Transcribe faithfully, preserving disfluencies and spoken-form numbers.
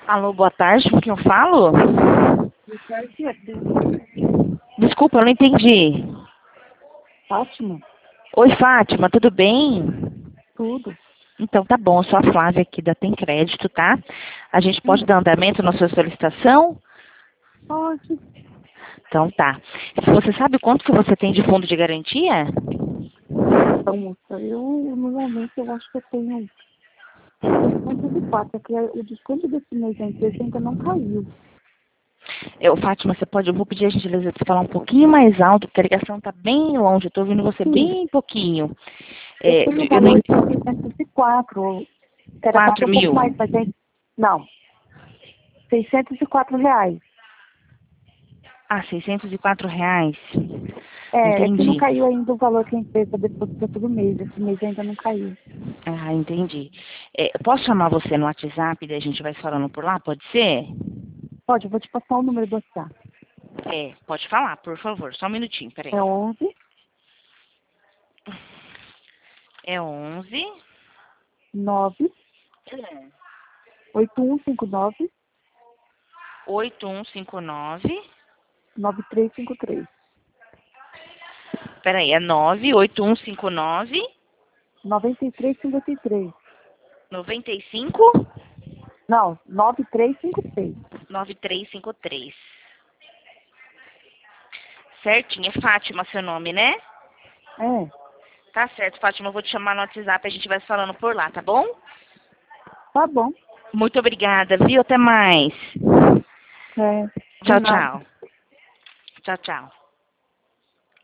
Alô, boa tarde, com quem eu falo? Desculpa, eu não entendi. Fátima? Oi, Fátima, tudo bem? Tudo. Então tá bom, eu sou a Flávia aqui da Tem Crédito, tá? A gente pode Hum, dar andamento na sua solicitação? pode. Então tá. Você sabe quanto que você tem de fundo de garantia? Então, moça, eu, no momento, eu acho que eu tenho seiscentos e quatro, que o desconto desse mês da empresa ainda não caiu. Eu, Fátima, você pode, eu vou pedir a gentileza de falar um pouquinho mais alto, porque a ligação tá bem longe, eu tô ouvindo você Sim, bem pouquinho. eu É, tenho o eu não valor de seiscentos e quatro, que era para quatro ser um pouco mil. mais, mas é... Não, seiscentos e quatro reais. Ah, seiscentos e quatro reais. É, é que não Entendi. caiu ainda o valor que a empresa deposita todo mês. Esse mês ainda não caiu. Ah, entendi. É, posso chamar você no WhatsApp e daí a gente vai falando por lá, pode ser? Pode, eu vou te passar o número do WhatsApp. É, pode falar, por favor. Só um minutinho, peraí. É onze, É onze. nove, oito um cinco nove, oito um cinco nove. nove três cinco três. Peraí, é nove oito um cinco nove. noventa e três cinquenta e três. noventa e cinco. Não, nove três cinco três. nove três cinco três. Certinho, é Fátima seu nome, né? É, Tá certo, Fátima, eu vou te chamar no WhatsApp, a gente vai falando por lá, tá bom? tá bom. Muito obrigada, viu? Até mais. É, de Tchau, nada. tchau. Tchau, tchau.